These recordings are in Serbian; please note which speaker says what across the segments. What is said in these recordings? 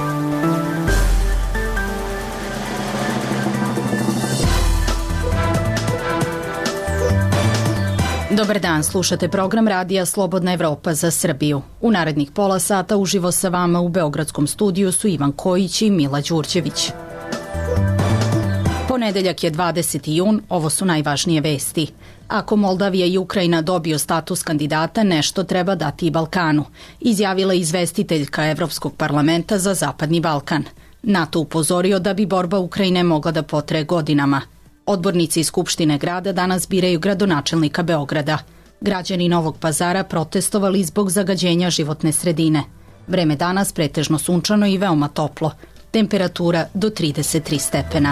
Speaker 1: Dobar dan, slušate program radija Slobodna Evropa za Srbiju. U narednih pola sata uživo sa vama u Beogradskom studiju su Ivan Kojić i Mila Đurđević. Ponedeljak je 20. jun, ovo su najvažnije vesti. Ako Moldavija i Ukrajina dobiju status kandidata, nešto treba dati i Balkanu, izjavila izvestiteljka Evropskog parlamenta za Zapadni Balkan. NATO upozorio da bi borba Ukrajine mogla da potraje godinama. Odbornici iz Skupštine grada danas biraju gradonačelnika Beograda. Građani Novog Pazara protestovali zbog zagađenja životne sredine. Vreme danas pretežno sunčano i veoma toplo. Temperatura do 33 stepena.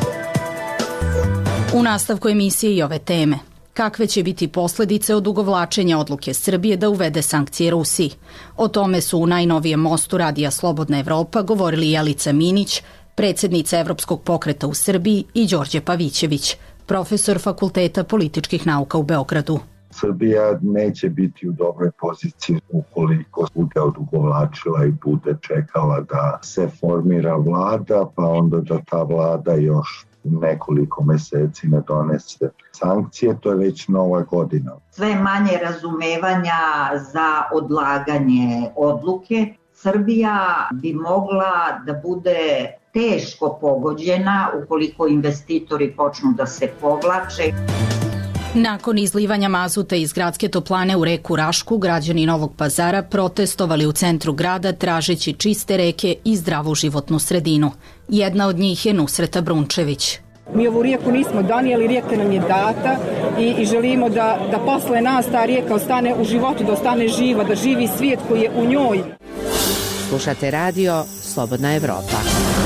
Speaker 1: U nastavku emisije i ove teme. Kakve će biti posledice odugovlačenja odluke Srbije da uvede sankcije Rusiji? O tome su u najnovijem mostu radija Slobodna Evropa govorili Jelica Minić, predsjednica Evropskog pokreta u Srbiji, i Đorđe Pavićević, profesor Fakulteta političkih nauka u Beogradu.
Speaker 2: Srbija neće biti u dobroj poziciji ukoliko bude odugovlačila i bude čekala da se formira vlada, pa onda da ta vlada još nekoliko meseci ne donese sankcije, to je već nova godina.
Speaker 3: Sve manje razumevanja za odlaganje odluke. Srbija bi mogla da bude teško pogođena ukoliko investitori počnu da se povlače.
Speaker 1: Nakon izlivanja mazuta iz gradske toplane u reku Rašku, građani Novog Pazara protestovali u centru grada tražeći čiste reke i zdravu životnu sredinu. Jedna od njih je Nusreta Brunčević.
Speaker 4: Mi ovu rijeku nismo donijeli, rijeka nam je data i želimo da posle nas ta rijeka ostane u životu, da ostane živa, da živi svijet koji je u njoj.
Speaker 5: Slušate radio Slobodna Evropa.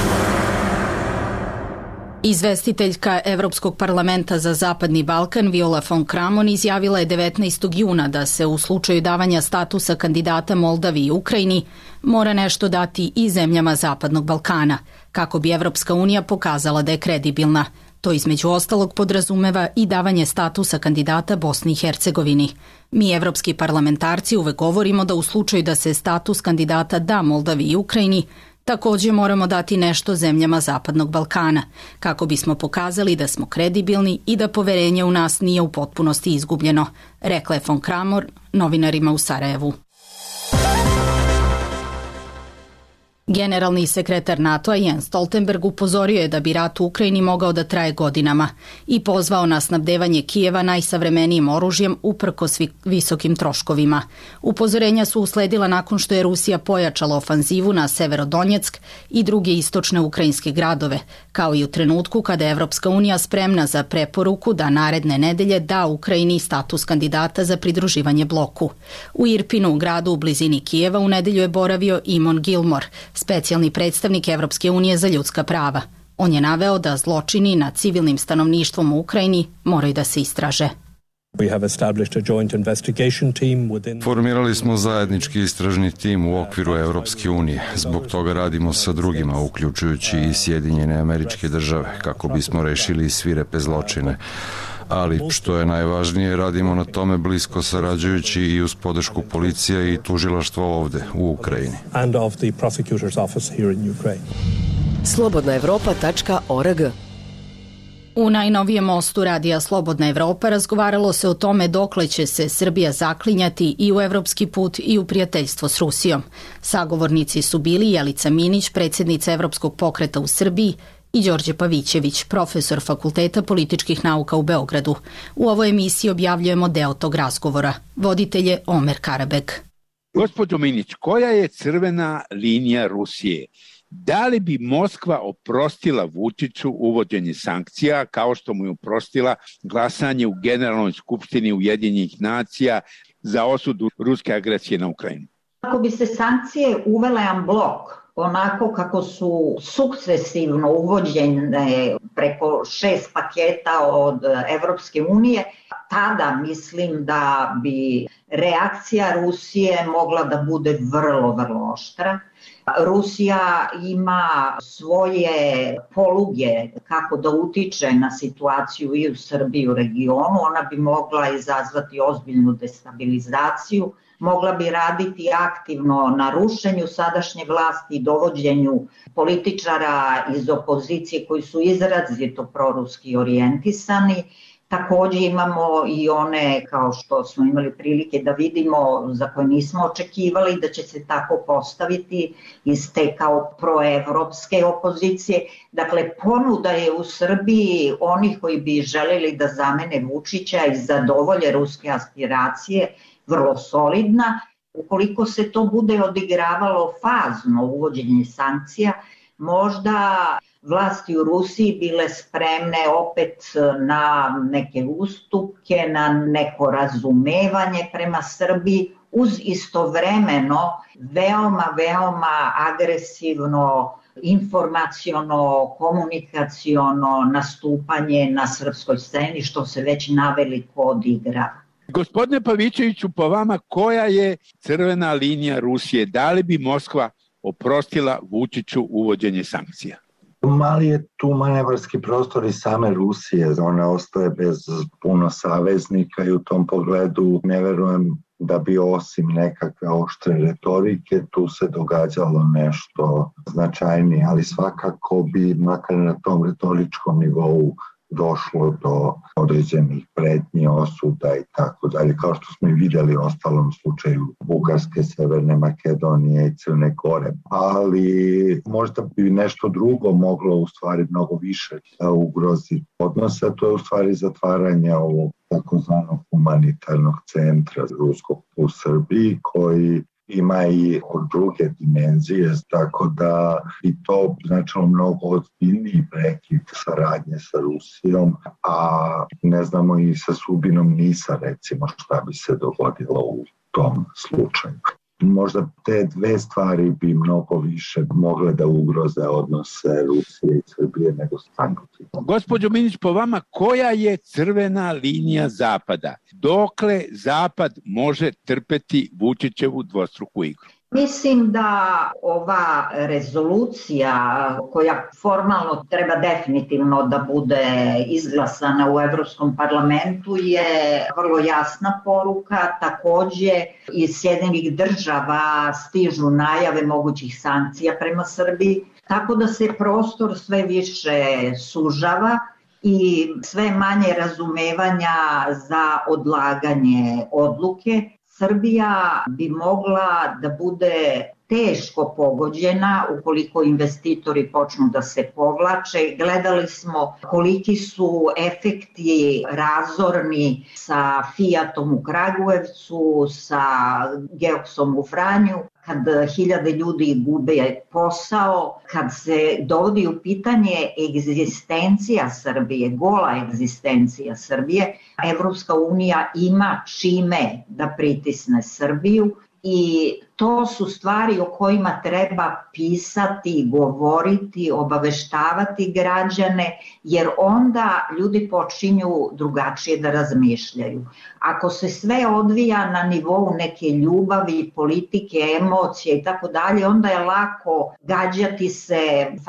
Speaker 1: Izvestiteljka Evropskog parlamenta za Zapadni Balkan Viola von Kramon izjavila je 19. juna da se u slučaju davanja statusa kandidata Moldaviji i Ukrajini mora nešto dati i zemljama Zapadnog Balkana, kako bi Evropska unija pokazala da je kredibilna. To između ostalog podrazumeva i davanje statusa kandidata Bosni i Hercegovini. Mi, evropski parlamentarci, uvek govorimo da u slučaju da se status kandidata da Moldaviji i Ukrajini, također moramo dati nešto zemljama Zapadnog Balkana, kako bismo pokazali da smo kredibilni i da poverenje u nas nije u potpunosti izgubljeno, rekla je von Kramon novinarima u Sarajevu. Generalni sekretar NATO-a Jens Stoltenberg upozorio je da bi rat u Ukrajini mogao da traje godinama i pozvao na snabdevanje Kijeva najsavremenijim oružjem uprkos visokim troškovima. Upozorenja su usledila nakon što je Rusija pojačala ofanzivu na Severodonjeck i druge istočne ukrajinske gradove, kao i u trenutku kada je Evropska unija spremna za preporuku da naredne nedelje da Ukrajini status kandidata za pridruživanje bloku. U Irpinu, gradu u blizini Kijeva, u nedelju je boravio Eamon Gilmore, specijalni predstavnik Evropske unije za ljudska prava. On je naveo da zločini nad civilnim stanovništvom u Ukrajini moraju da se istraže.
Speaker 6: Formirali smo zajednički istražni tim u okviru Evropske unije. Zbog toga radimo sa drugima, uključujući i Sjedinjene Američke Države, kako bismo rešili svirepe zločine. Ali, što je najvažnije, radimo na tome blisko sarađujući i uz podršku policije i tužilaštva ovde, u Ukrajini.
Speaker 5: slobodnaevropa.org.
Speaker 1: U najnovijem mostu radija Slobodna Evropa razgovaralo se o tome dokle će se Srbija zaklinjati i u evropski put i u prijateljstvo s Rusijom. Sagovornici su bili Jelica Minić, predsjednica Evropskog pokreta u Srbiji, i Đorđe Pavićević, profesor Fakulteta političkih nauka u Beogradu. U ovoj emisiji objavljujemo deo tog razgovora. Voditelj je Omer Karabek.
Speaker 7: Gospođo Minić, koja je crvena linija Rusije? Da li bi Moskva oprostila Vučiću uvođenje sankcija kao što mu je oprostila glasanje u Generalnoj skupštini Ujedinjenih nacija za osudu ruske agresije na Ukrajinu?
Speaker 3: Ako bi se sankcije uvele en blok, onako kako su sukcesivno uvođene preko 6 paketa od Evropske unije, tada mislim da bi reakcija Rusije mogla da bude vrlo, vrlo oštra. Rusija ima svoje poluge kako da utiče na situaciju i u Srbiji i u regionu. Ona bi mogla izazvati ozbiljnu destabilizaciju mogla bi raditi aktivno na rušenju sadašnje vlasti i dovođenju političara iz opozicije koji su izrazito proruski orijentisani. Takođe imamo i one, kao što smo imali prilike da vidimo, za koje nismo očekivali da će se tako postaviti iz te kao proevropske opozicije. Dakle, ponuda je u Srbiji onih koji bi želeli da zamene Vučića i zadovolje ruske aspiracije vrlo solidna. Ukoliko se to bude odigravalo fazno uvođenje sankcija, možda vlasti u Rusiji bile spremne opet na neke ustupke, na neko razumevanje prema Srbiji, uz istovremeno veoma agresivno, informaciono, komunikaciono nastupanje na srpskoj sceni, što se već naveliko odigrava.
Speaker 7: Gospodine Pavićeviću, po vama koja je crvena linija Rusije? Da li bi Moskva oprostila Vučiću uvođenje sankcija?
Speaker 2: Mali je tu manevarski prostor i same Rusije, ona ostaje bez puno saveznika i u tom pogledu ne verujem da bi osim nekakve oštre retorike tu se događalo nešto značajnije, ali svakako bi makar na tom retoričkom nivou došlo do određenih pretnji, osuda i tako dalje, kao što smo i vidjeli u ostalom slučaju Bugarske, Severne Makedonije i Crne Gore. Ali možda bi nešto drugo moglo u stvari mnogo više ugroziti odnose, to je u stvari zatvaranje ovog takozvanog humanitarnog centra ruskog u Srbiji, koji ima i druge dimenzije, tako da bi to značilo mnogo ozbiljniji prekid saradnje sa Rusijom, a ne znamo i sa sudbinom NIS-a recimo šta bi se dogodilo u tom slučaju. Možda te dve stvari bi mnogo više mogle da ugroze odnose Rusije i Srbije nego sankcije.
Speaker 7: Gospođo Minić, po vama koja je crvena linija Zapada? Dokle Zapad može trpeti Vučićevu dvostruku igru?
Speaker 3: Mislim da ova rezolucija koja formalno treba definitivno da bude izglasana u Evropskom parlamentu je vrlo jasna poruka. Takođe iz Sjedinjenih država stižu najave mogućih sankcija prema Srbiji, tako da se prostor sve više sužava i sve manje razumevanja za odlaganje odluke. Srbija bi mogla da bude teško pogođena ukoliko investitori počnu da se povlače. Gledali smo koliki su efekti razorni sa Fiatom u Kragujevcu, sa Geoksom u Vranju, kad hiljade ljudi gube posao, kad se dovodi u pitanje egzistencija Srbije, gola egzistencija Srbije, Evropska unija ima čime da pritisne Srbiju i to su stvari o kojima treba pisati, govoriti, obaveštavati građane, jer onda ljudi počinju drugačije da razmišljaju. Ako se sve odvija na nivou neke ljubavi, politike, emocije i tako dalje, onda je lako gađati se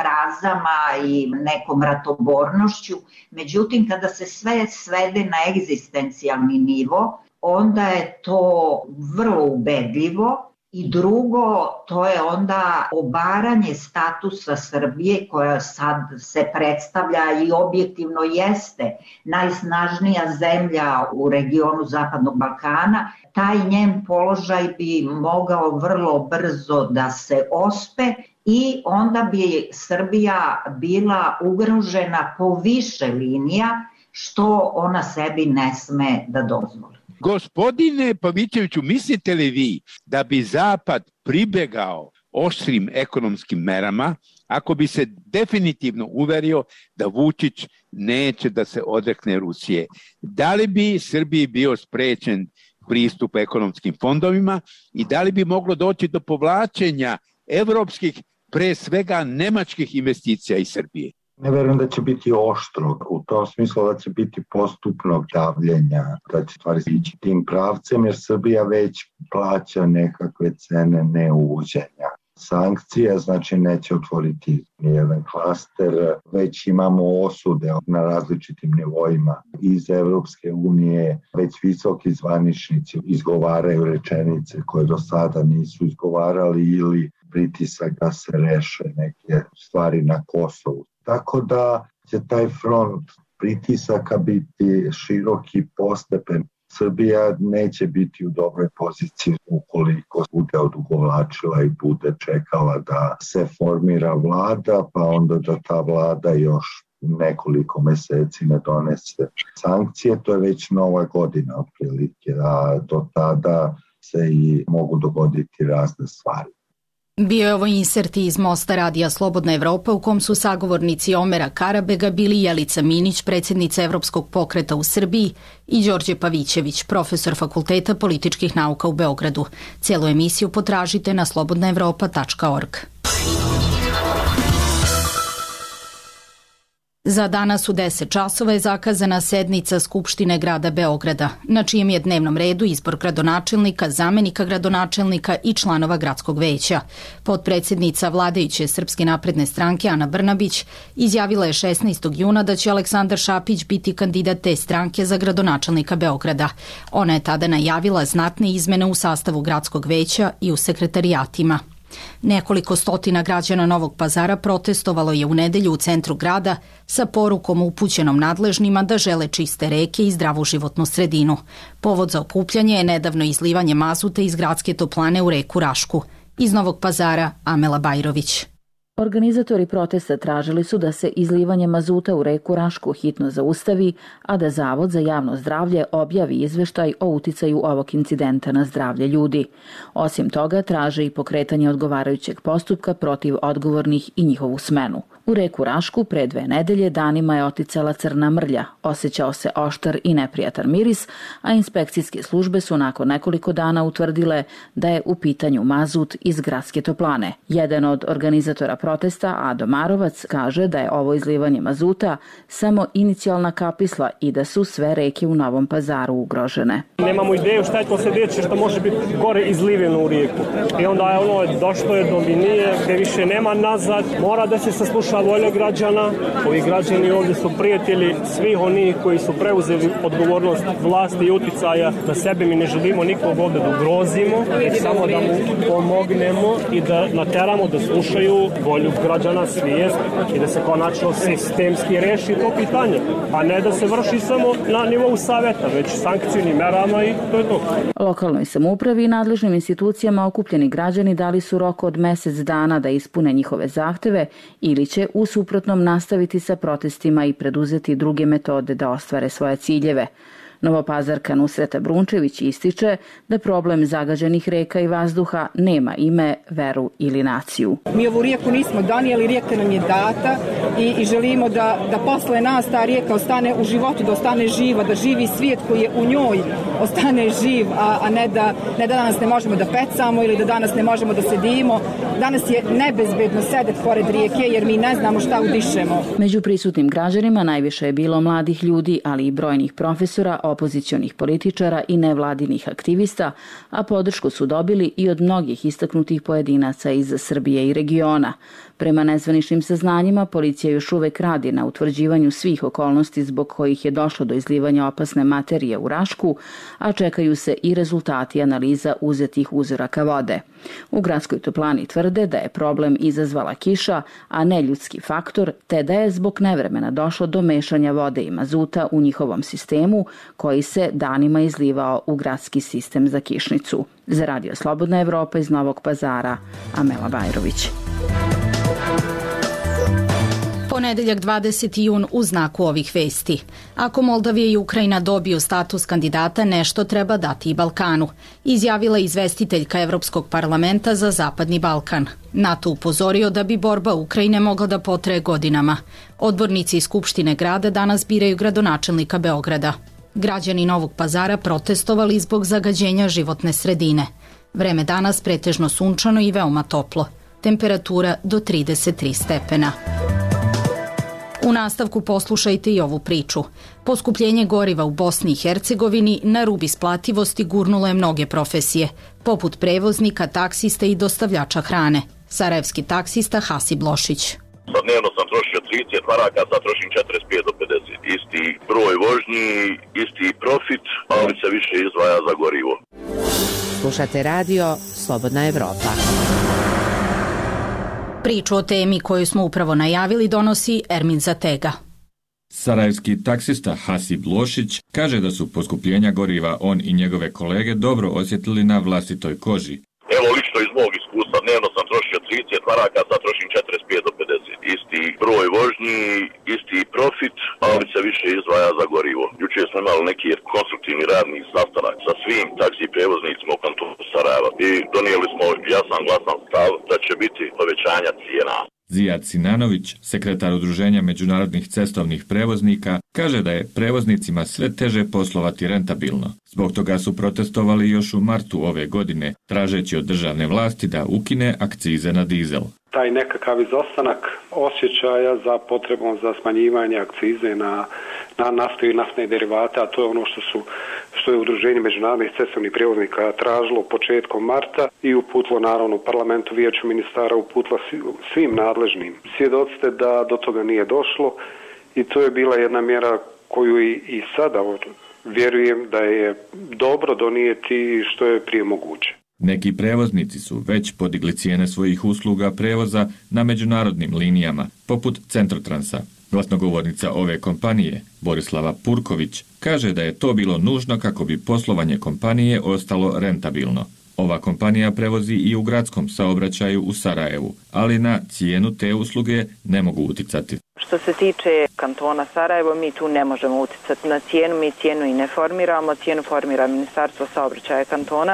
Speaker 3: frazama i nekom ratobornošću. Međutim, kada se sve svede na egzistencijalni nivo, onda je to vrlo ubedljivo. I drugo, to je onda obaranje statusa Srbije koja sad se predstavlja i objektivno jeste najsnažnija zemlja u regionu Zapadnog Balkana. Taj njen položaj bi mogao vrlo brzo da se ospe i onda bi Srbija bila ugrožena po više linija, što ona sebi ne sme da dozvoli.
Speaker 7: Gospodine Pavićeviću, mislite li vi da bi Zapad pribegao oštrim ekonomskim merama ako bi se definitivno uverio da Vučić neće da se odrekne Rusije? Da li bi Srbiji bio sprečen pristup ekonomskim fondovima i da li bi moglo doći do povlačenja evropskih, pre svega nemačkih investicija iz Srbije?
Speaker 2: Ne verujem da će biti oštro, u tom smislu da će biti postupnog davljenja, da će stvari ići tim pravcem, jer Srbija već plaća nekakve cene neuvođenja sankcija, znači neće otvoriti nijedan klaster, već imamo osude na različitim nivoima iz Evropske unije, već visoki zvaničnici izgovaraju rečenice koje do sada nisu izgovarali ili pritisak da se reše neke stvari na Kosovu. Tako da će taj front pritisaka biti široki, postepen. Srbija neće biti u dobroj poziciji ukoliko bude odugovlačila i bude čekala da se formira vlada, pa onda da ta vlada još nekoliko meseci ne donese sankcije. To je već nova godina otprilike, a do tada se i mogu dogoditi razne stvari.
Speaker 1: Bio je ovo insert iz Mosta radija Slobodna Evropa u kom su sagovornici Omera Karabega bili Jelica Minić, predsjednica Evropskog pokreta u Srbiji, i Đorđe Pavićević, profesor Fakulteta političkih nauka u Beogradu. Cijelu emisiju potražite na slobodnaevropa.org. Za danas u 10 časova je zakazana sednica Skupštine grada Beograda, na čijem je dnevnom redu izbor gradonačelnika, zamenika gradonačelnika i članova gradskog veća. Potpredsjednica vladajuće Srpske napredne stranke Ana Brnabić izjavila je 16. juna da će Aleksandar Šapić biti kandidat te stranke za gradonačelnika Beograda. Ona je tada najavila znatne izmene u sastavu gradskog veća i u sekretarijatima. Nekoliko stotina građana Novog Pazara protestovalo je u nedelju u centru grada sa porukom upućenom nadležnima da žele čiste reke i zdravu životnu sredinu. Povod za okupljanje je nedavno izlivanje mazuta iz gradske toplane u reku Rašku. Iz Novog Pazara, Amela Bajrović.
Speaker 8: Organizatori protesta tražili su da se izlivanje mazuta u reku Rašku hitno zaustavi, a da Zavod za javno zdravlje objavi izveštaj o uticaju ovog incidenta na zdravlje ljudi. Osim toga, traže i pokretanje odgovarajućeg postupka protiv odgovornih i njihovu smenu. U reku Rašku pre 2 nedelje danima je oticala crna mrlja, osjećao se oštar i neprijatan miris, a inspekcijske službe su nakon nekoliko dana utvrdile da je u pitanju mazut iz gradske toplane. Jedan od organizatora protesta, Ado Marovac, kaže da je ovo izlivanje mazuta samo inicijalna kapisla i da su sve reke u Novom Pazaru ugrožene.
Speaker 9: Nemamo ideju šta je to sljedeće što može biti gore izliveno u rijeku. I onda je došlo je do linije gdje više nema nazad, mora da se sasluša volja građana. Ovi građani ovdje su prijatelji svih onih koji su preuzeli odgovornost vlasti i uticaja na sebe. Mi ne želimo nikog ovdje da ugrozimo, već samo da mu pomognemo i da nateramo da slušaju volju građana, svijest i da se konačno sistemski reši to pitanje, a ne da se vrši samo na nivou savjeta, već sankcijnim merama i to je to.
Speaker 8: Lokalnoj samoupravi i nadležnim institucijama okupljeni građani dali su rok od mjesec dana da ispune njihove zahteve ili će u suprotnom nastaviti sa protestima i preduzeti druge metode da ostvare svoje ciljeve. Novopazarka Nusreta Brunčević ističe da problem zagađenih reka i vazduha nema ime, veru ili naciju.
Speaker 4: Mi ovu rijeku nismo donijeli, rijeka nam je data i želimo da posle nas ta rijeka ostane u životu, da ostane živa, da živi svijet koji je u njoj ostane živ, a ne da danas ne možemo da pecamo ili da danas ne možemo da sedimo. Danas je nebezbedno sedeti pored rijeke jer mi ne znamo šta udišemo.
Speaker 8: Među prisutnim građanima najviše je bilo mladih ljudi, ali i brojnih profesora, opozicionih političara i nevladinih aktivista, a podršku su dobili i od mnogih istaknutih pojedinaca iz Srbije i regiona. Prema nezvaničnim saznanjima, policija još uvek radi na utvrđivanju svih okolnosti zbog kojih je došlo do izlivanja opasne materije u Rašku, a čekaju se i rezultati analiza uzetih uzoraka vode. U gradskoj toplani tvrde da je problem izazvala kiša, a ne ljudski faktor, te da je zbog nevremena došlo do mešanja vode i mazuta u njihovom sistemu, koji se danima izlivao u gradski sistem za kišnicu. Za Radio Slobodna Evropa iz Novog Pazara, Amela Bajrović.
Speaker 1: Ponedeljak 20. jun u znaku ovih vesti. Ako Moldavija i Ukrajina dobiju status kandidata, nešto treba dati i Balkanu, izjavila izvestiteljka Evropskog parlamenta za Zapadni Balkan. NATO upozorio da bi borba Ukrajine mogla da potraje godinama. Odbornici iz Skupštine grada danas biraju gradonačelnika Beograda. Građani Novog Pazara protestovali zbog zagađenja životne sredine. Vreme danas pretežno sunčano i veoma toplo. Temperatura do 33 stepena. U nastavku poslušajte i ovu priču. Poskupljenje goriva u Bosni i Hercegovini na rub isplativosti gurnulo je mnoge profesije, poput prevoznika, taksista i dostavljača hrane. Sarajevski taksista Hasib Lošić.
Speaker 10: Dnevno sam trošio 30 maraka, sad trošim 45 do 50. Isti broj vožnji, isti profit, ali se više izdvaja za gorivo.
Speaker 5: Slušate radio Slobodna Evropa.
Speaker 1: Priču o temi koju smo upravo najavili donosi Ermin Zatega.
Speaker 11: Sarajevski taksista Hasib Lošić kaže da su poskupljenja goriva on i njegove kolege dobro osjetili na vlastitoj koži.
Speaker 10: Evo lično iz mog iskustva, dnevno sam trošio 30 maraka, sad trošim 45 do 50. Isti broj vožnji, isti profit, ali se više izdvaja za gorivo. Jučer smo imali neki konstruktivni radni sastanak sa svim taksi prevoznicima u kantonu Sarajeva i donijeli smo jasan glasan stav da će biti povećanja cijena.
Speaker 11: Zijad Sinanović, sekretar Udruženja međunarodnih cestovnih prevoznika, kaže da je prevoznicima sve teže poslovati rentabilno. Zbog toga su protestovali još u martu ove godine, tražeći od državne vlasti da ukine akcize na dizel.
Speaker 12: Taj nekakav izostanak osjećaja za potrebom za smanjivanje akcize na naftu i naftne derivate, a to je ono što je Udruženje međunarodnih cestovnih prijevoznika tražilo početkom marta i uputilo naravno parlamentu, vijeću ministara, uputilo svim nadležnim. Svjedoci ste da do toga nije došlo i to je bila jedna mjera koju i sada vjerujem da je dobro donijeti što je prije moguće.
Speaker 11: Neki prevoznici su već podigli cijene svojih usluga prevoza na međunarodnim linijama, poput Centrotransa. Glasnogovornica ove kompanije, Borislava Purković, kaže da je to bilo nužno kako bi poslovanje kompanije ostalo rentabilno. Ova kompanija prevozi i u gradskom saobraćaju u Sarajevu, ali na cijenu te usluge ne mogu uticati.
Speaker 13: Što se tiče kantona Sarajevo, mi tu ne možemo uticati na cijenu, mi cijenu i ne formiramo, cijenu formira Ministarstvo saobraćaja kantona.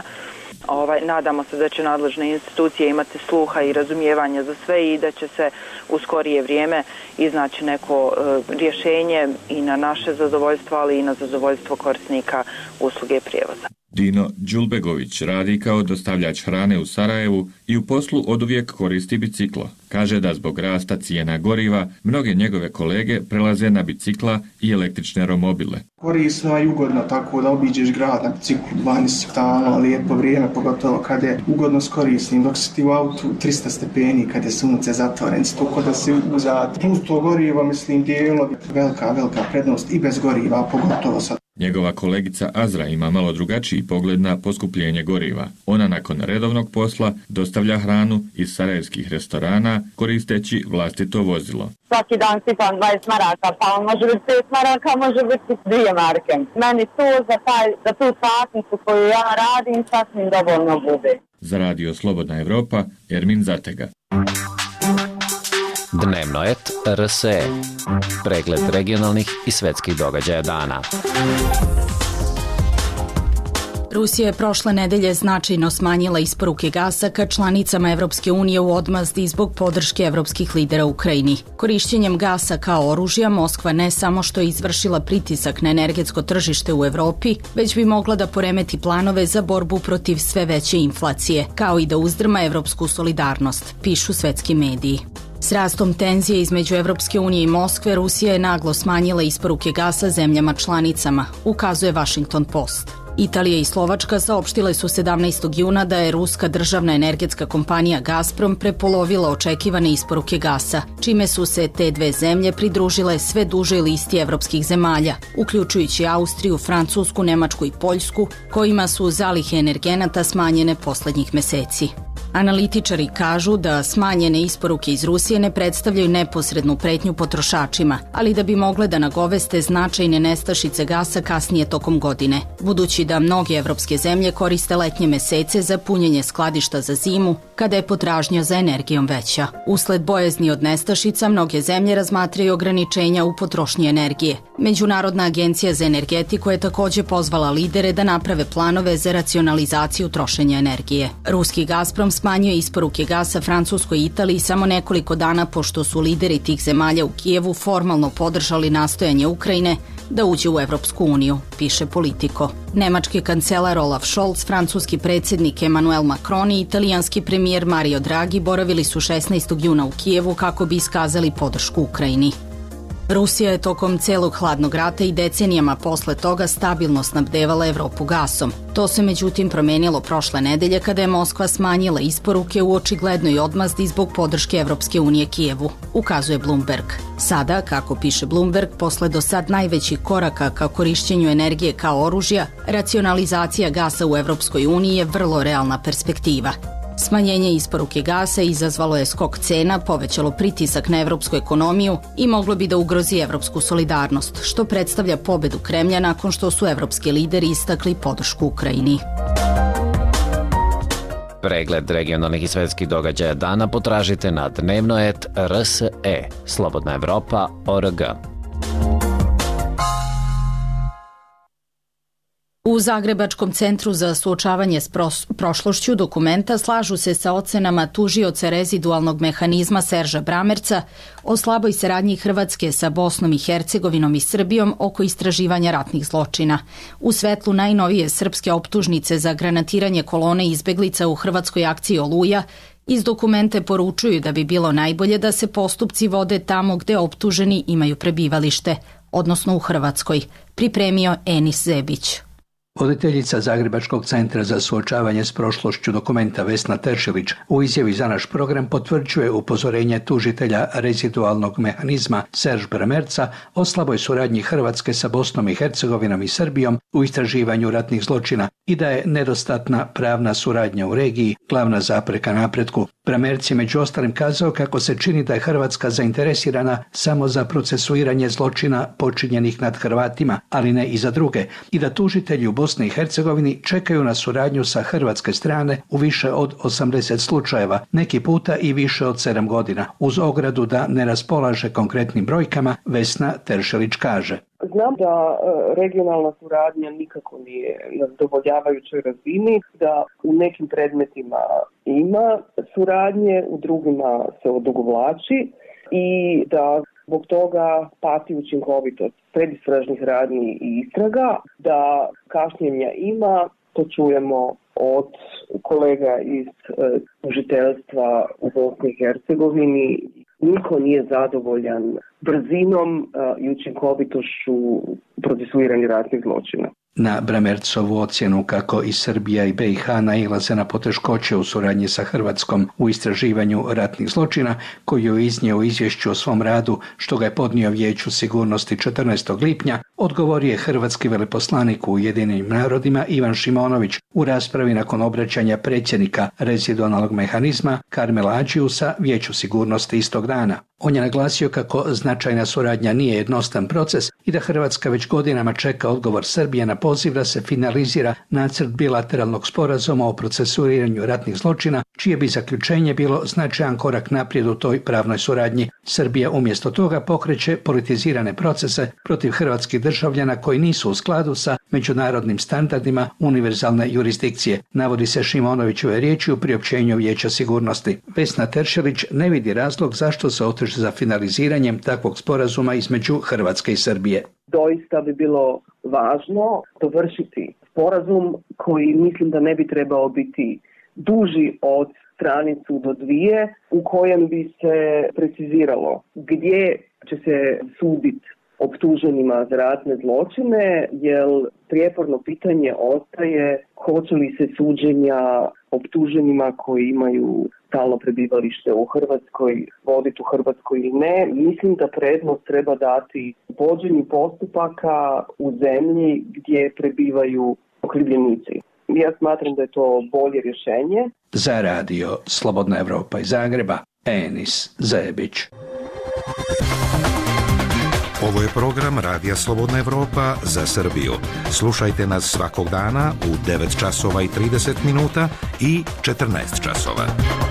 Speaker 13: Nadamo se da će nadležne institucije imati sluha i razumijevanja za sve i da će se u skorije vrijeme iznaći neko rješenje i na naše zadovoljstvo, ali i na zadovoljstvo korisnika usluge prijevoza.
Speaker 11: Dino Đulbegović radi kao dostavljač hrane u Sarajevu i u poslu oduvijek koristi biciklo. Kaže da zbog rasta cijena goriva mnoge njegove kolege prelaze na bicikla i električne romobile.
Speaker 14: Korisno i ugodno tako da obiđeš grad na biciklu 12 stalno, lijepo vrijeme, pogotovo kada je ugodno s korisnim, dok si ti u autu 300 stepeni kada je sunce zatvoren, stoko da si uzad. Plus to gorivo, mislim, dijelovi, velika prednost i bez goriva, pogotovo sad.
Speaker 11: Njegova kolegica Azra ima malo drugačiji pogled na poskupljenje goriva. Ona nakon redovnog posla dostavlja hranu iz sarajevskih restorana koristeći vlastito vozilo.
Speaker 15: Svaki dan sipam 20 maraka, pa on može biti 5 maraka, može biti 2 marke. Meni to za tu satnicu koju ja radim sasvim dovoljno bude.
Speaker 11: Za radio Slobodna Evropa, Ermin Zatega.
Speaker 16: Dnevnoet RSE. Pregled regionalnih i svetskih događaja dana.
Speaker 1: Rusija je prošle nedelje značajno smanjila isporuke gasa ka članicama Evropske unije u odmazdi zbog podrške evropskih lidera Ukrajini. Korišćenjem gasa kao oružja, Moskva ne samo što je izvršila pritisak na energetsko tržište u Evropi, već bi mogla da poremeti planove za borbu protiv sve veće inflacije, kao i da uzdrma evropsku solidarnost, pišu svetski mediji. S rastom tenzije između Evropske unije i Moskve, Rusija je naglo smanjila isporuke gasa zemljama članicama, ukazuje Washington Post. Italija i Slovačka saopštile su 17. juna da je ruska državna energetska kompanija Gazprom prepolovila očekivane isporuke gasa, čime su se te dve zemlje pridružile sve dužoj listi evropskih zemalja, uključujući Austriju, Francusku, Nemačku i Poljsku, kojima su zalihe energenata smanjene poslednjih meseci. Analitičari kažu da smanjene isporuke iz Rusije ne predstavljaju neposrednu pretnju potrošačima, ali da bi mogle da nagoveste značajne nestašice gasa kasnije tokom godine, budući da mnoge evropske zemlje koriste letnje mesece za punjenje skladišta za zimu, kada je potražnja za energijom veća. Usled bojazni od nestašica, mnoge zemlje razmatraju ograničenja u potrošnji energije. Međunarodna agencija za energetiku je takođe pozvala lidere da naprave planove za racionalizaciju trošenja energije. Ruski Gazprom smanjuje isporuke gasa Francuskoj i Italiji samo nekoliko dana pošto su lideri tih zemalja u Kijevu formalno podržali nastojanje Ukrajine da uđe u Evropsku uniju, piše Politico. Nemački kancelar Olaf Scholz, francuski predsjednik Emmanuel Macron i italijanski premijer Mario Draghi boravili su 16. juna u Kijevu kako bi iskazali podršku Ukrajini. Rusija je tokom celog hladnog rata i decenijama posle toga stabilno snabdevala Evropu gasom. To se međutim promenilo prošle nedelje kada je Moskva smanjila isporuke u očiglednoj odmazdi zbog podrške Evropske unije Kijevu, ukazuje Bloomberg. Sada, kako piše Bloomberg, posle do sad najvećih koraka ka korišćenju energije kao oružja, racionalizacija gasa u Evropskoj uniji je vrlo realna perspektiva. Smanjenje isporuke gasa izazvalo je skok cena, povećalo pritisak na evropsku ekonomiju i moglo bi da ugrozi evropsku solidarnost, što predstavlja pobedu Kremlja nakon što su evropski lideri istakli podršku Ukrajini.
Speaker 16: Pregled regionalnih i svetskih događaja dana potražite na dnevno.rs.e, Slobodna Evropa.org.
Speaker 1: U Zagrebačkom centru za suočavanje s prošlošću dokumenta slažu se sa ocenama tužioca rezidualnog mehanizma Serža Bramerca o slaboj saradnji Hrvatske sa Bosnom i Hercegovinom i Srbijom oko istraživanja ratnih zločina. U svetlu najnovije srpske optužnice za granatiranje kolone izbeglica u hrvatskoj akciji Oluja, iz dokumente poručuju da bi bilo najbolje da se postupci vode tamo gde optuženi imaju prebivalište, odnosno u Hrvatskoj, pripremio Enis Zebić.
Speaker 17: Voditeljica Zagrebačkog centra za suočavanje s prošlošću dokumenta Vesna Teršelić u izjavi za naš program potvrđuje upozorenje tužitelja rezidualnog mehanizma Serž Bramerca o slaboj suradnji Hrvatske sa Bosnom i Hercegovinom i Srbijom u istraživanju ratnih zločina i da je nedostatna pravna suradnja u regiji glavna zapreka napretku. Bramerc je među ostalim kazao kako se čini da je Hrvatska zainteresirana samo za procesuiranje zločina počinjenih nad Hrvatima, ali ne i za druge, i da tužitelji u Bosni i Hercegovini čekaju na suradnju sa hrvatske strane u više od 80 slučajeva, neki puta i više od 7 godina. Uz ogradu da ne raspolaže konkretnim brojkama, Vesna Teršelić kaže:
Speaker 18: Znam da regionalna suradnja nikako nije na zadovoljavajućoj razini, da u nekim predmetima ima suradnje, u drugima se odugovlači i da zbog toga pati učinkovitost predistražnih radnji i istraga, da kašnjenja ima, to čujemo od kolega iz tužiteljstva u Bosni i Hercegovini. Niko nije zadovoljan brzinom i učinkovitošću procesuiranja ratnih zločina.
Speaker 17: Na Bramercovu ocjenu kako i Srbija i BiH nailaze na poteškoće u suradnji sa Hrvatskom u istraživanju ratnih zločina, koju je iznio u izvješću o svom radu, što ga je podnio Vijeću sigurnosti 14. lipnja, odgovorio je hrvatski veleposlanik u Ujedinjenim narodima Ivan Šimonović u raspravi nakon obraćanja predsjednika rezidualnog mehanizma Karmela Adžiusa Vijeću sigurnosti istog dana. On je naglasio kako značajna suradnja nije jednostavan proces i da Hrvatska već godinama čeka odgovor Srbije na poziv da se finalizira nacrt bilateralnog sporazuma o procesuiranju ratnih zločina, čije bi zaključenje bilo značajan korak naprijed u toj pravnoj suradnji. Srbija umjesto toga pokreće politizirane procese protiv hrvatskih državljana koji nisu u skladu sa međunarodnim standardima univerzalne jurisdikcije, navodi se Šimonovićeve riječi u priopćenju Vijeća sigurnosti. Vesna Teršelić ne vidi razlog zašto se oteže za finaliziranjem takvog sporazuma između Hrvatske i Srbije.
Speaker 18: Doista bi bilo važno dovršiti sporazum koji mislim da ne bi trebao biti duži od stranicu do dvije, u kojem bi se preciziralo gdje će se suditi optuženima za ratne zločine, jer prijeporno pitanje ostaje hoće li se suđenja optuženima koji imaju stalno prebivalište u Hrvatskoj voditi u Hrvatskoj ili ne. Mislim da prednost treba dati vođenju postupaka u zemlji gdje prebivaju okrivljenici. Ja smatram da je to bolje rješenje.
Speaker 17: Za radio Slobodna Evropa iz Zagreba, Enis Zebić.
Speaker 19: Ovo je program Radija Slobodna Evropa za Srbiju. Slušajte nas svakog dana u 9 časova i 30 minuta i 14 časova.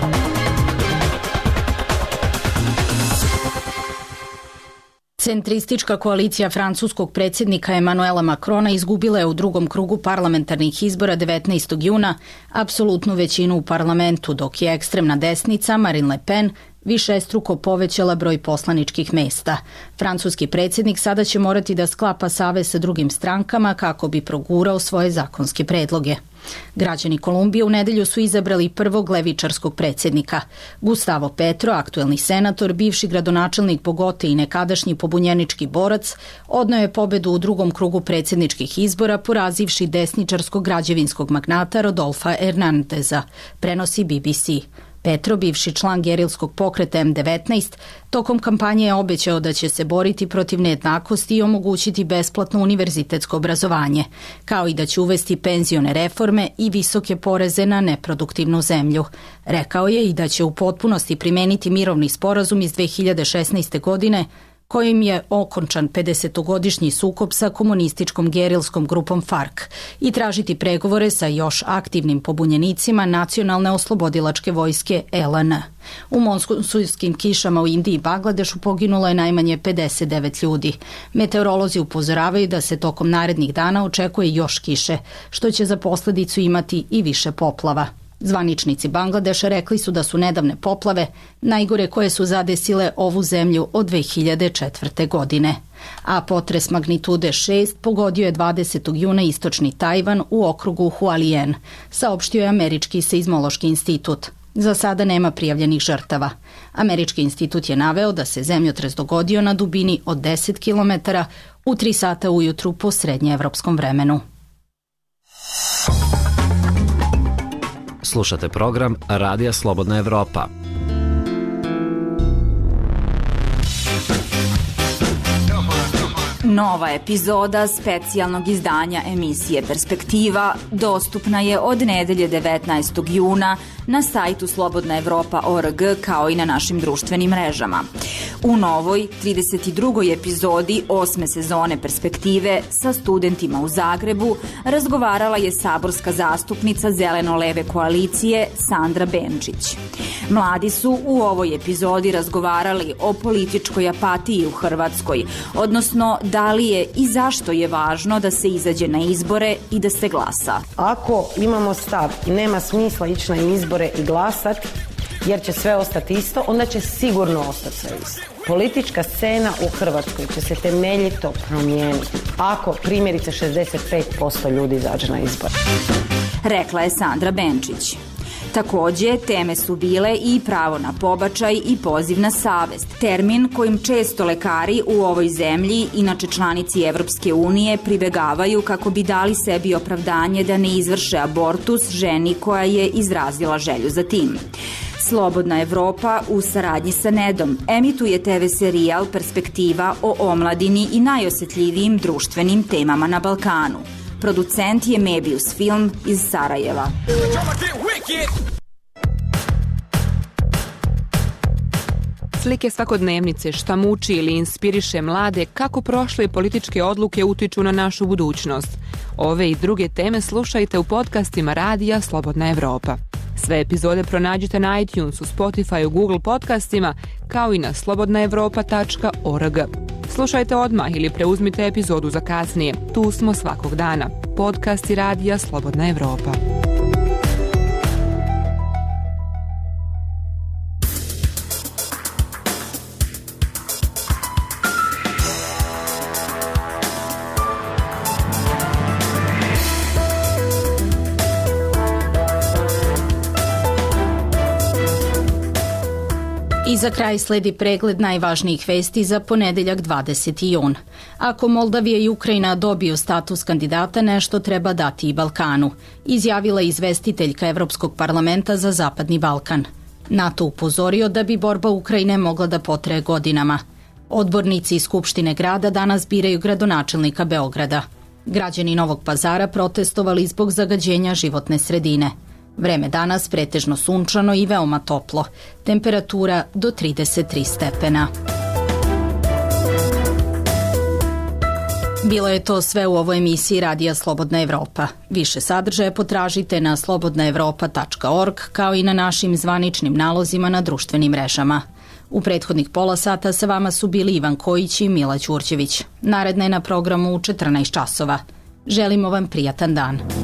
Speaker 1: Centristička koalicija francuskog predsjednika Emanuela Macrona izgubila je u drugom krugu parlamentarnih izbora 19. juna apsolutnu većinu u parlamentu, dok je ekstremna desnica Marine Le Pen višestruko povećala broj poslaničkih mesta. Francuski predsjednik sada će morati da sklapa savez sa drugim strankama kako bi progurao svoje zakonske predloge. Građani Kolumbije u nedelju su izabrali prvog levičarskog predsjednika. Gustavo Petro, aktuelni senator, bivši gradonačelnik Bogote i nekadašnji pobunjenički borac, odneo je pobedu u drugom krugu predsjedničkih izbora porazivši desničarskog građevinskog magnata Rodolfa Hernandeza, prenosi BBC. Petro, bivši član gerilskog pokreta M19, tokom kampanje je obećao da će se boriti protiv nejednakosti i omogućiti besplatno univerzitetsko obrazovanje, kao i da će uvesti penzione reforme i visoke poreze na neproduktivnu zemlju. Rekao je i da će u potpunosti primeniti mirovni sporazum iz 2016. godine, kojim je okončan 50-godišnji sukob sa komunističkom gerilskom grupom FARC i tražiti pregovore sa još aktivnim pobunjenicima Nacionalne oslobodilačke vojske LN. U monsunskim kišama u Indiji i Bangladešu poginulo je najmanje 59 ljudi. Meteorolozi upozoravaju da se tokom narednih dana očekuje još kiše, što će za posledicu imati i više poplava. Zvaničnici Bangladeša rekli su da su nedavne poplave najgore koje su zadesile ovu zemlju od 2004. godine. A potres magnitude 6 pogodio je 20. juna istočni Tajvan u okrugu Hualien, saopštio je Američki seizmološki institut. Za sada nema prijavljenih žrtava. Američki institut je naveo da se zemljotres dogodio na dubini od 10 km u 3 sata ujutru po srednjeevropskom vremenu.
Speaker 16: Slušate program Radija Slobodna Evropa.
Speaker 20: Nova epizoda specijalnog izdanja emisije Perspektiva dostupna je od nedelje 19. juna na sajtu slobodnaevropa.org kao i na našim društvenim mrežama. U novoj 32. epizodi 8. sezone Perspektive sa studentima u Zagrebu razgovarala je saborska zastupnica Zeleno-leve koalicije Sandra Benčić. Mladi su u ovoj epizodi razgovarali o političkoj apatiji u Hrvatskoj, odnosno da li je i zašto je važno da se izađe na izbore i da se glasa.
Speaker 21: Ako imamo stav i nema smisla ići na izbore i glasati, jer će sve ostati isto, onda će sigurno ostati sve isto. Politička scena u Hrvatskoj će se temeljito promijeniti ako primjerice 65% ljudi izađe na izbore.
Speaker 20: Rekla je Sandra Benčić. Takođe, teme su bile i pravo na pobačaj i poziv na savest, termin kojim često lekari u ovoj zemlji, inače članici Evropske unije, pribegavaju kako bi dali sebi opravdanje da ne izvrše abortus ženi koja je izrazila želju za tim. Slobodna Evropa u saradnji sa Nedom emituje TV serijal Perspektiva o omladini i najosjetljivijim društvenim temama na Balkanu. Producent je Mebius Film iz Sarajeva.
Speaker 22: Slike svakodnevnice, šta muči ili inspiriše mlade, kako prošle političke odluke utiču na našu budućnost. Ove i druge teme slušajte u podcastima Radija Slobodna Evropa. Sve epizode pronađite na iTunesu, Spotify, Google podcastima, kao i na slobodnaevropa.org. Slušajte odmah ili preuzmite epizodu za kasnije. Tu smo svakog dana. Podcasti Radija Slobodna Evropa.
Speaker 1: I za kraj sledi pregled najvažnijih vesti za ponedeljak 20. jun. Ako Moldavija i Ukrajina dobiju status kandidata, nešto treba dati i Balkanu, izjavila izvestiteljka Evropskog parlamenta za Zapadni Balkan. NATO upozorio da bi borba Ukrajine mogla da potraje godinama. Odbornici iz Skupštine grada danas biraju gradonačelnika Beograda. Građani Novog Pazara protestovali zbog zagađenja životne sredine. Vreme danas pretežno sunčano i veoma toplo. Temperatura do 33 stepena. Bilo je to sve u ovoj emisiji Radija Slobodna Evropa. Više sadržaja potražite na slobodnaevropa.org kao i na našim zvaničnim nalozima na društvenim mrežama. U prethodnih pola sata sa vama su bili Ivan Kojić i Mila Ćurćević. Naredna je na programu u 14 časova. Želimo vam prijatan dan.